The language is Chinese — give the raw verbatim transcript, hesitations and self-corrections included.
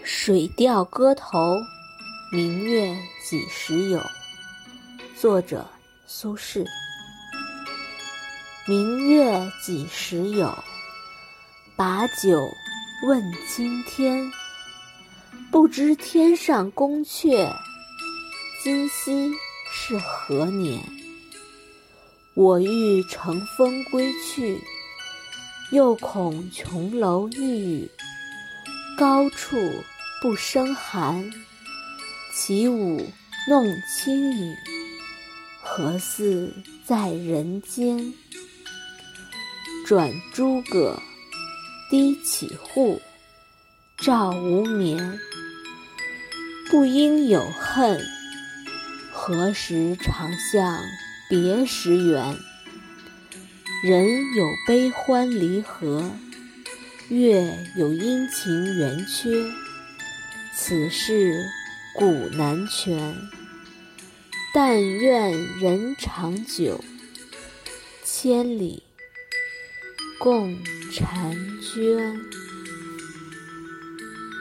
水调歌头，明月几时有？作者苏轼。明月几时有？把酒问青天。不知天上宫阙，今夕是何年？我欲乘风归去，又恐琼楼玉宇，高处不胜寒。起舞弄清雨，何似在人间？转朱阁，低绮户，照无眠。不应有恨，何时长向别时圆？人有悲欢离合，月有阴晴圆缺，此事古难全。但愿人长久，千里共婵娟。